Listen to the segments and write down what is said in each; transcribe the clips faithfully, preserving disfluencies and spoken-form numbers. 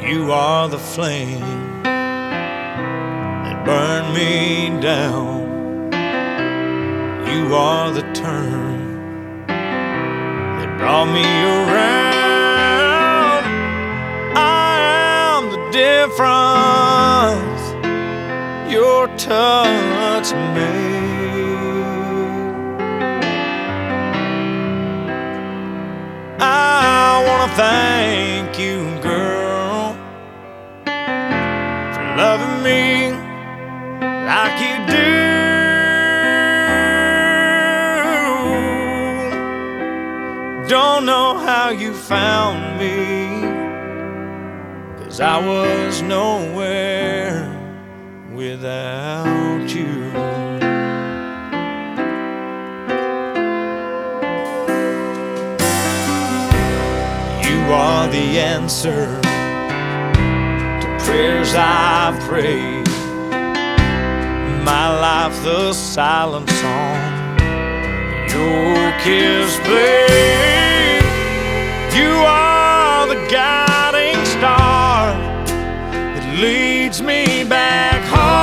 You are the flame that burned me down. You are the turn that brought me around. I am the difference your touch made. I wanna thank you, girl, for loving me like you do. Don't know how you found me, 'cause I was nowhere without you. You are the answer to prayers I've prayed, my life the silent song your kiss played. You are the guiding star that leads me back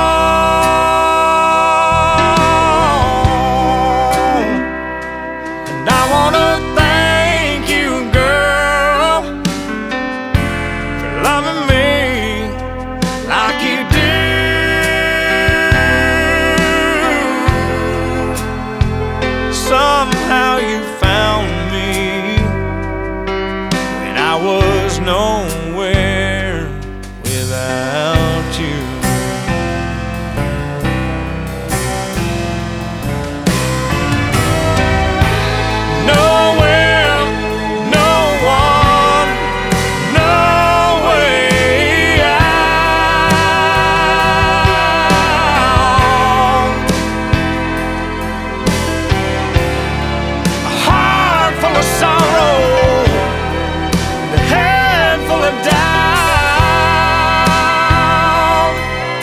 home. And I wanna thank you, girl, for loving me like you do. Somehow you found me when I was nowhere without you. Nowhere, no one, no way out. A heart full of sorrow, a head full of doubt.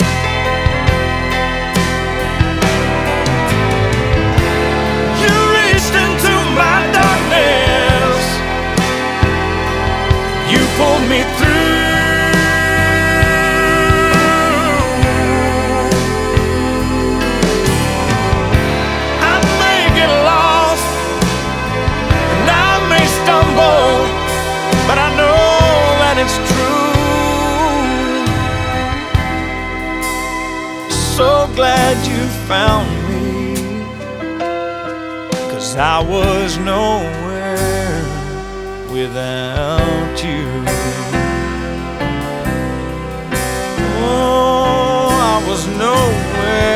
You reached into my darkness, you pulled me through. I may get lost and I may stumble, but I know that it's true. So glad you found me, 'cause I was nowhere without you. Oh, I was nowhere